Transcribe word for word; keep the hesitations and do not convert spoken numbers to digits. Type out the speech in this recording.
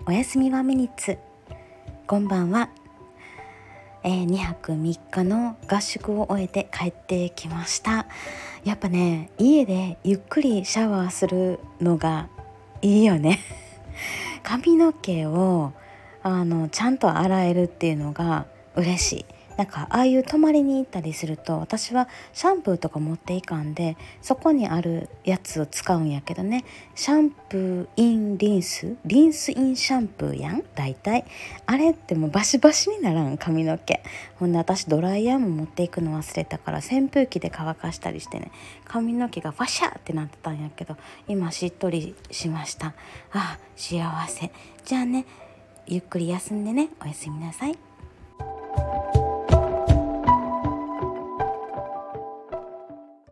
おやすみはミニッツ。こんばんは、えー、にはくみっかの合宿を終えて帰ってきました。やっぱね、家でゆっくりシャワーするのがいいよね髪の毛をあのちゃんと洗えるっていうのが嬉しい。なんかああいう泊まりに行ったりすると、私はシャンプーとか持っていかんで、そこにあるやつを使うんやけどね。シャンプーインリンスリンスインシャンプーやん、大体あれってもうバシバシにならん、髪の毛。ほんで私ドライヤーも持っていくの忘れたから、扇風機で乾かしたりしてね、髪の毛がファシャーってなってたんやけど、今しっとりしました。ああ幸せ。じゃあね、ゆっくり休んでね。おやすみなさい。